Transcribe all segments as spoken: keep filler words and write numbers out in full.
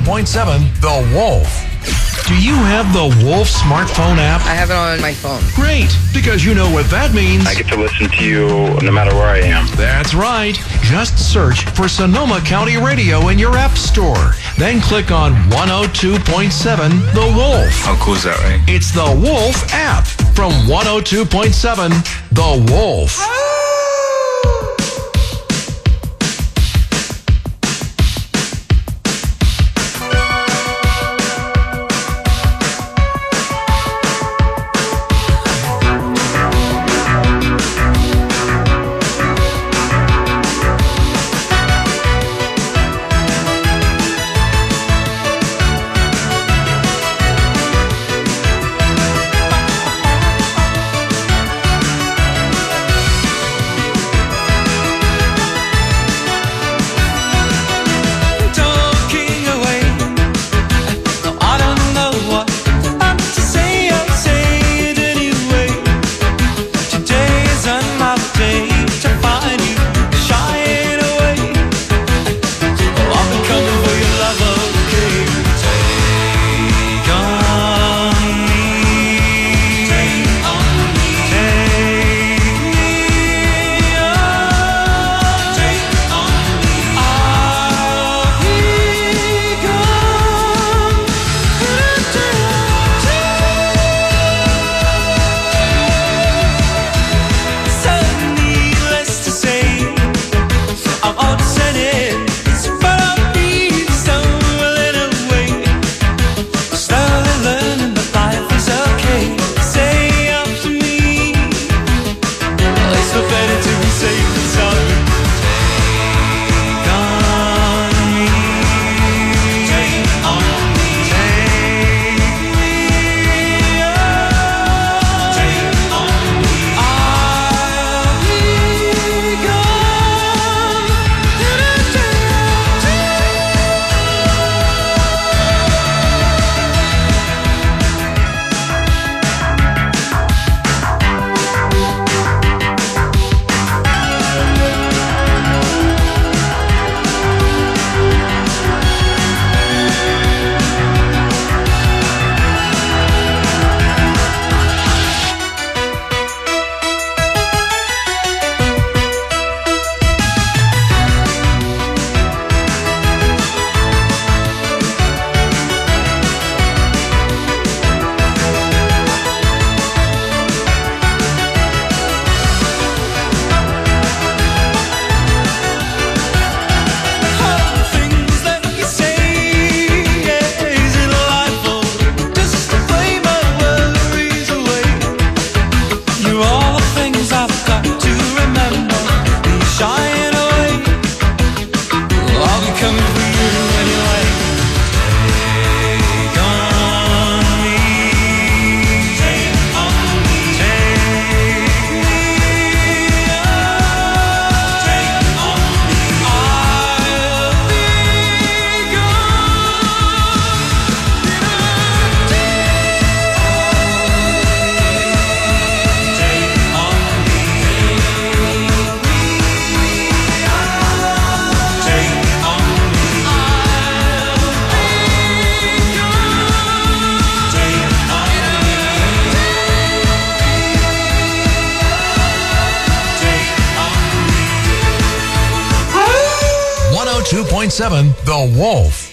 point seven The Wolf. Do you have the Wolf smartphone app? I have it on my phone. Great, because you know what that means. I get to listen to you no matter where I am. That's right. Just search for Sonoma County Radio in your app store. Then click on one oh two point seven The Wolf. How cool is that, right? It's the Wolf app from one oh two point seven The Wolf. two point seven The Wolf.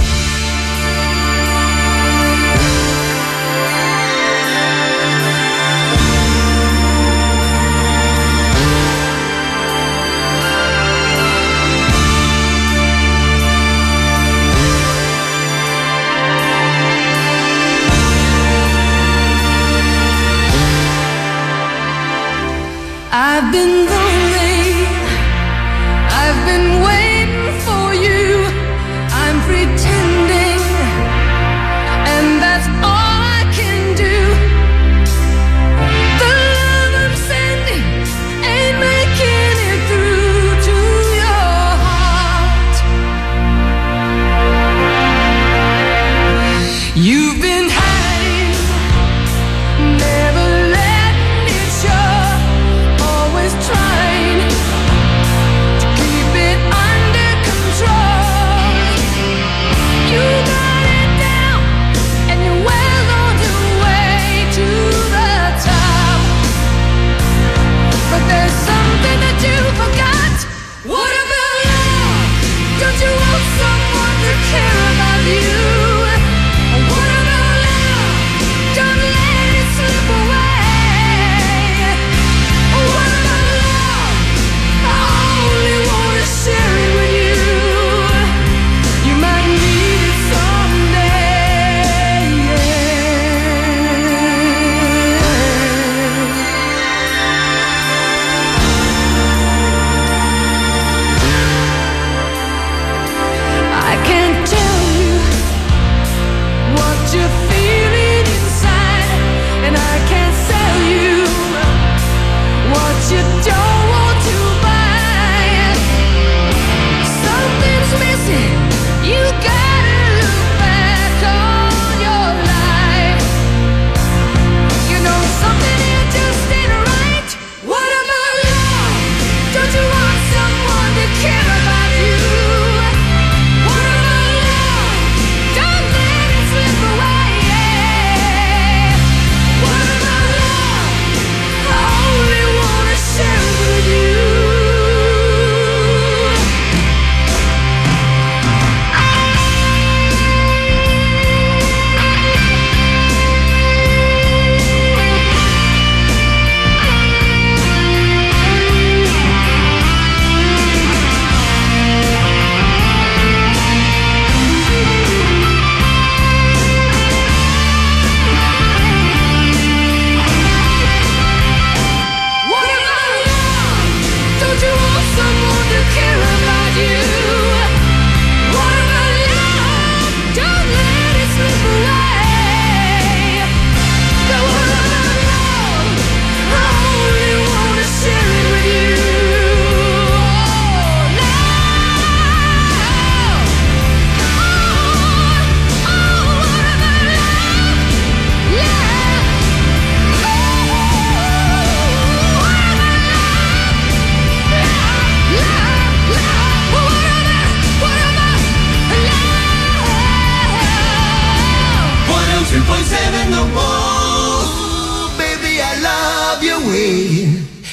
I've been lonely, I've been waiting for you, I'm free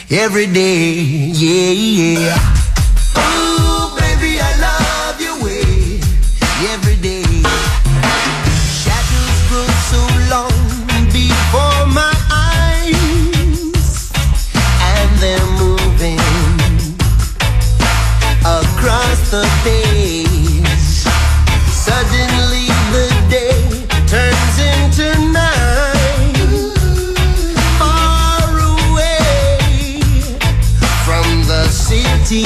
every day, yeah, yeah. Ooh, baby, I love your way every day. Shadows grow so long before my eyes, and they're moving across the days. Suddenly the day turns into night, far away from the city.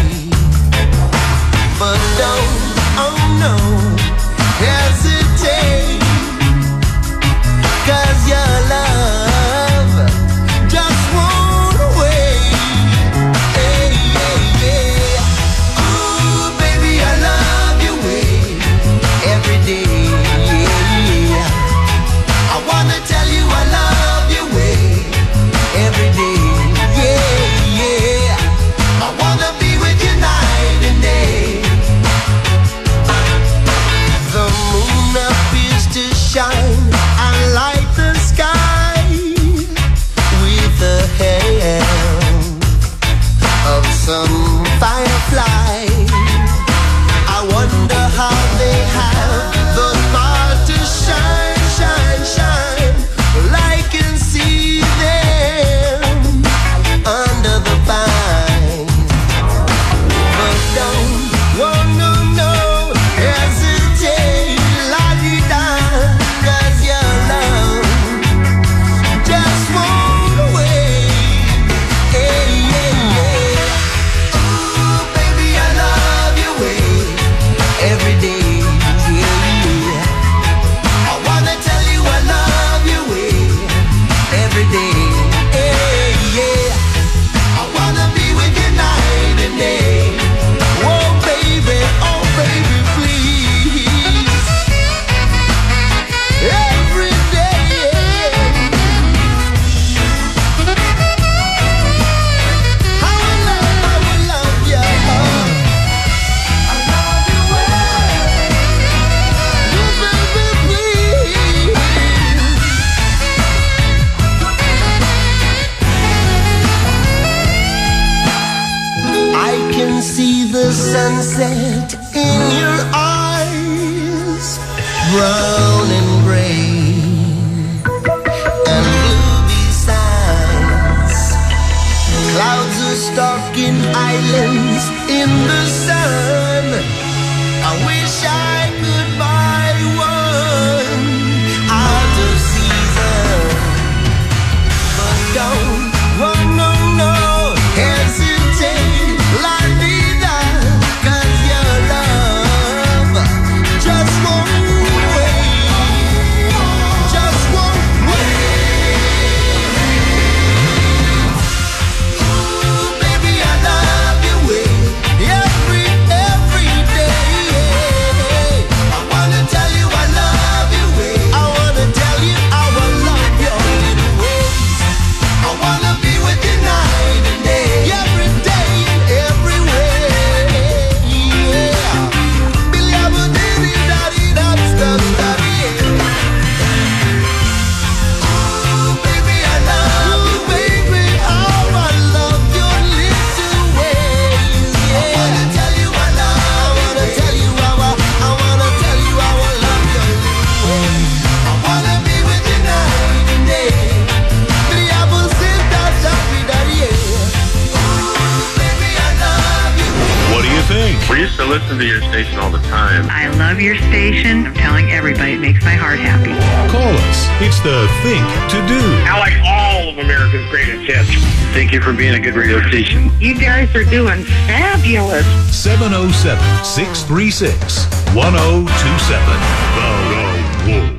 But don't, oh no, hesitate, 'cause your love just won't wait. Hey, hey, yeah. Ooh, baby, I love your way every day. Yeah. I wanna tell you I love your way every day. Yeah, yeah. I wanna be with you night and day. The moon appears to shine and light the sky with the help of some firefly. I wonder how they have the heart to shine, shine, shine. Well, I can see them under the vine. But don't, oh no, no, hesitate, la-di-da, 'cause your love just won't wait. Hey, yeah, yeah. Ooh, baby, I love your way every day. Yeah. I wanna tell you I love your way every day. Hey, yeah. I wanna be with you night and day. Oh, baby, oh, baby, please. Every day. I will love, I will love you. I love you well. Oh, baby, please. I can see the sunset in your eyes, brown and gray and blue besides. Clouds are stalking islands in the sun. I wish I could buy one out of season. But don't, oh no, no, hesitate, la-di-da, 'cause your love just won't wait, just won't wait. Ooh, baby, I love your way every, every day. I wanna tell you I love your way. I wanna tell you I will love your little ways. I wanna be with you night and day, every day and every way. Yeah. Billy, I will diddy, daddy, dab, stab, stabby, yeah. Ooh, baby, I love you, baby. How I love your little ways. Yeah. I wanna tell you I love. I wanna tell you how I, I wanna tell you how I love your little ways. I wanna be with you night and day. Billy, I will sit down, stabby, daddy, yeah. Ooh, baby, I love you. What do you think? We used to listen to your station all the time. I love your station. I'm telling everybody, it makes my heart happy. Call us. It's the Think to Do. I like all of America's greatest hits. Thank you for being a good radio station. You guys are doing fabulous. seven oh seven, six three six, one oh two seven. The Wolf.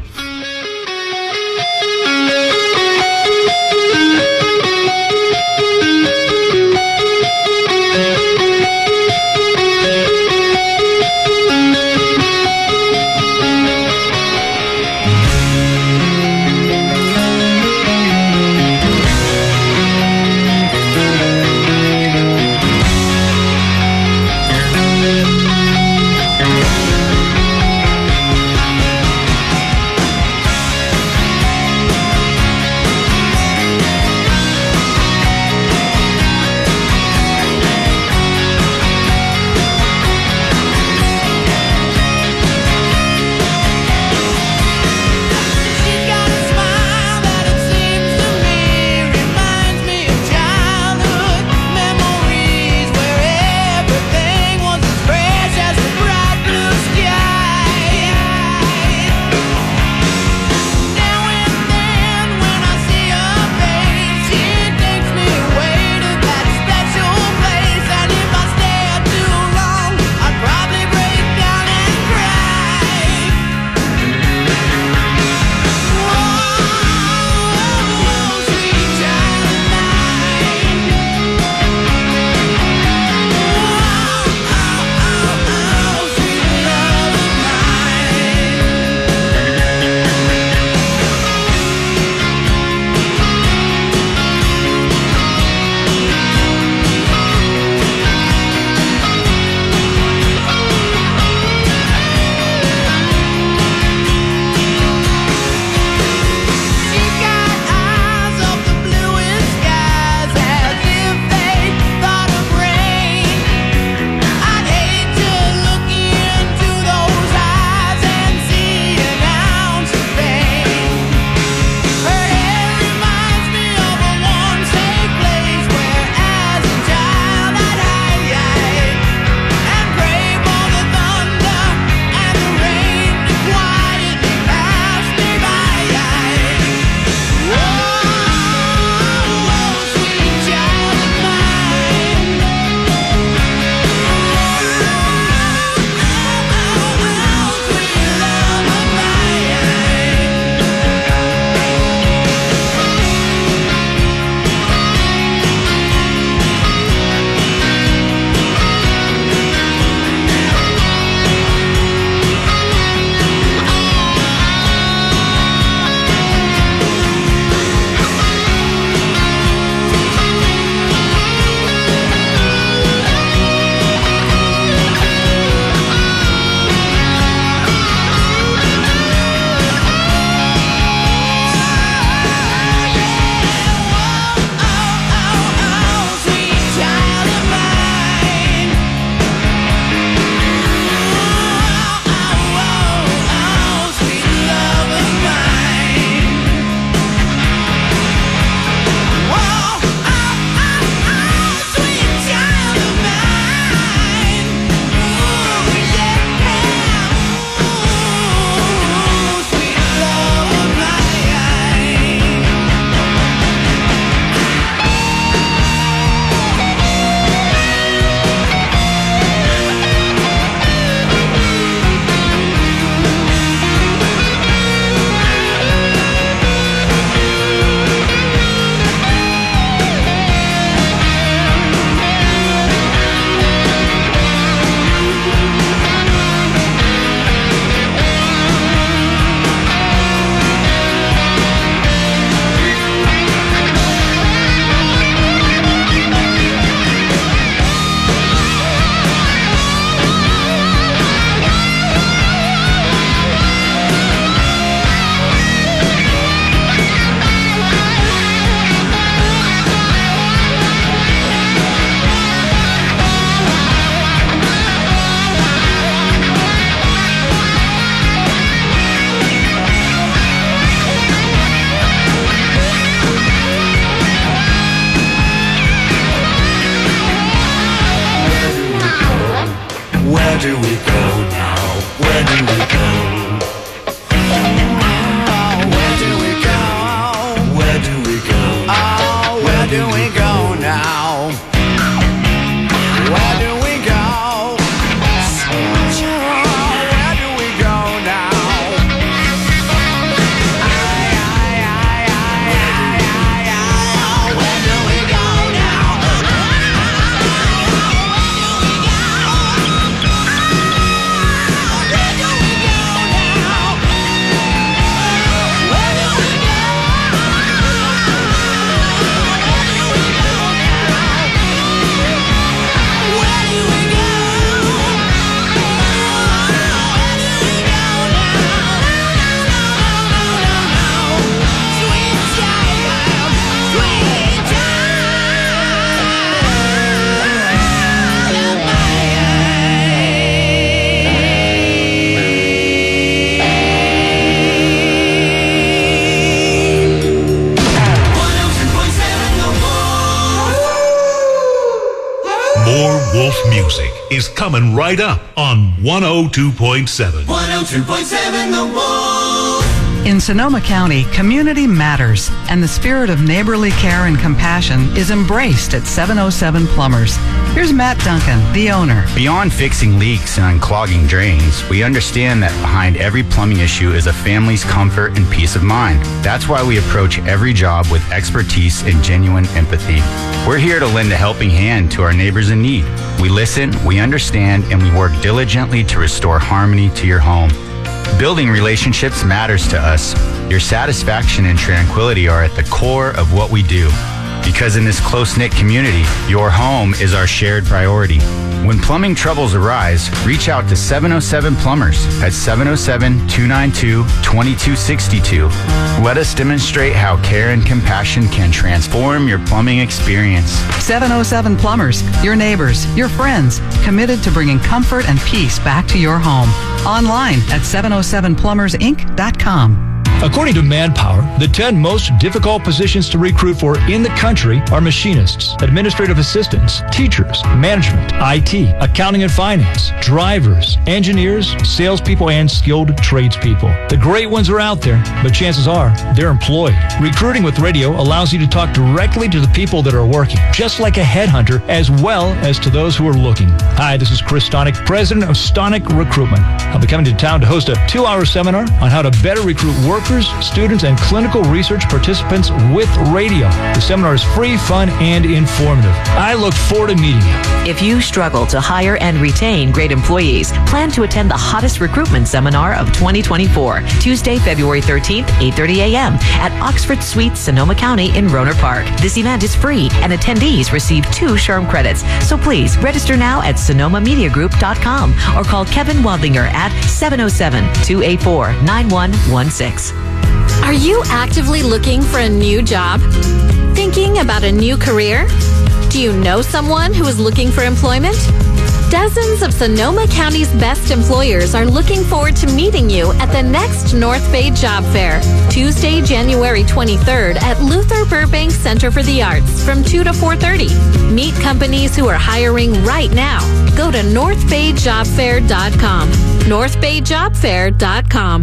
Wolf music is coming right up on one oh two point seven. one oh two point seven The Wolf. In Sonoma County, community matters, and the spirit of neighborly care and compassion is embraced at seven oh seven Plumbers. Here's Matt Duncan, the owner. Beyond fixing leaks and unclogging drains, we understand that behind every plumbing issue is a family's comfort and peace of mind. That's why we approach every job with expertise and genuine empathy. We're here to lend a helping hand to our neighbors in need. We listen, we understand, and we work diligently to restore harmony to your home. Building relationships matters to us. Your satisfaction and tranquility are at the core of what we do. Because in this close-knit community, your home is our shared priority. When plumbing troubles arise, reach out to seven oh seven Plumbers at seven oh seven, two nine two, two two six two. Let us demonstrate how care and compassion can transform your plumbing experience. seven oh seven Plumbers, your neighbors, your friends, committed to bringing comfort and peace back to your home. Online at seven oh seven plumbers inc dot com. According to Manpower, the ten most difficult positions to recruit for in the country are machinists, administrative assistants, teachers, management, I T, accounting and finance, drivers, engineers, salespeople, and skilled tradespeople. The great ones are out there, but chances are they're employed. Recruiting with radio allows you to talk directly to the people that are working, just like a headhunter, as well as to those who are looking. Hi, this is Chris Stonick, president of Stonick Recruitment. I'll be coming to town to host a two-hour seminar on how to better recruit workers, students, and clinical research participants with radio. The seminar is free, fun, and informative. I look forward to meeting you. If you struggle to hire and retain great employees, plan to attend the hottest recruitment seminar of twenty twenty-four, Tuesday, February thirteenth, eight thirty a.m. at Oxford Suites, Sonoma County in Rohnert Park. This event is free, and attendees receive two SHRM credits. So please register now at sonoma media group dot com or call Kevin Wadlinger at seven oh seven, two eight four, nine one one six. Are you actively looking for a new job? Thinking about a new career? Do you know someone who is looking for employment? Dozens of Sonoma County's best employers are looking forward to meeting you at the next North Bay Job Fair, Tuesday, January twenty-third at Luther Burbank Center for the Arts from two to four thirty. Meet companies who are hiring right now. Go to north bay job fair dot com. north bay job fair dot com.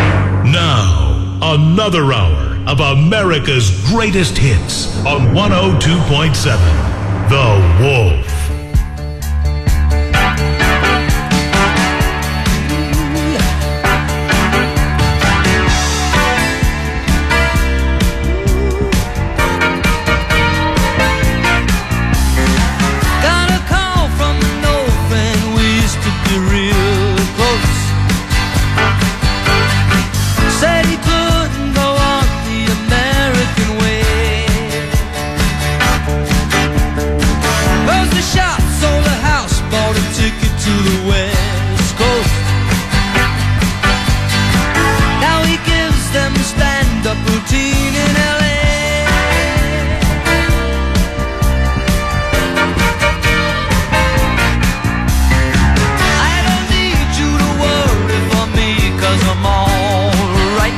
Now, another hour of America's greatest hits on one oh two point seven The Wolf. Got a call from the north and we used to be real close. Said he couldn't go on the American way. Closed the shop, sold the house, bought a ticket to the West Coast. Now he gives them a stand-up routine in L A. I don't need you to worry for me, 'cause I'm all right.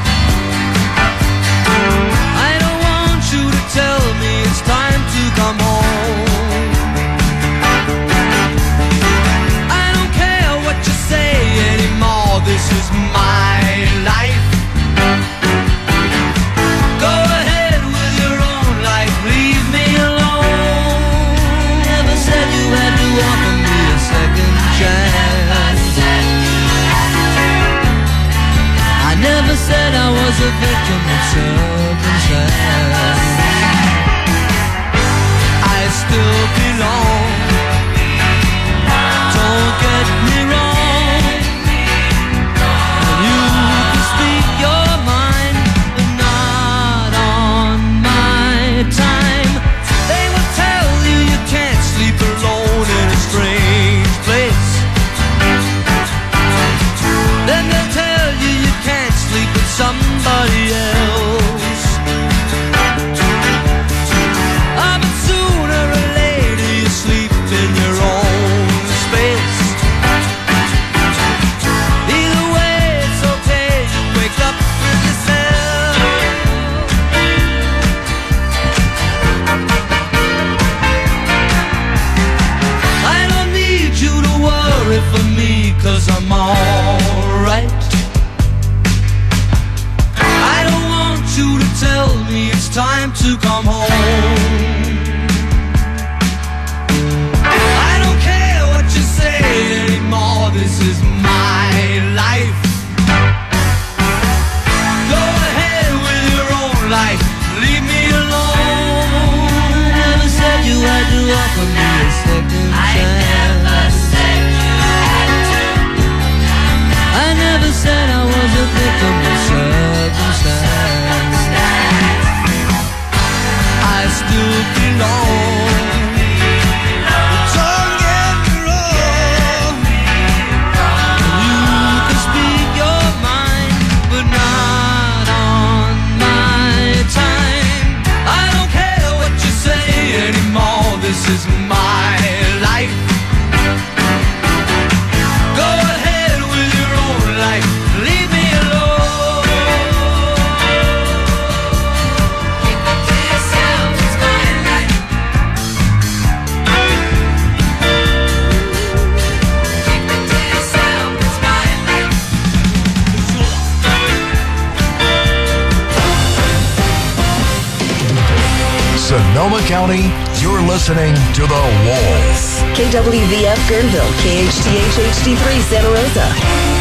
I don't want you to tell me it's time to come home. I don't care what you say anymore, this is my life. Go ahead with your own life, leave me alone. Never said you had to offer me a second chance. I never said I was a victim of circumstance. I still belong. Don't get me wrong. And you can speak your mind, but not on my time. They will tell you you can't sleep alone in a strange place. Then they'll tell you you can't sleep with somebody else. Sonoma County, you're listening to The Wolf. K W V F Guerneville, K H T H H D three Santa Rosa.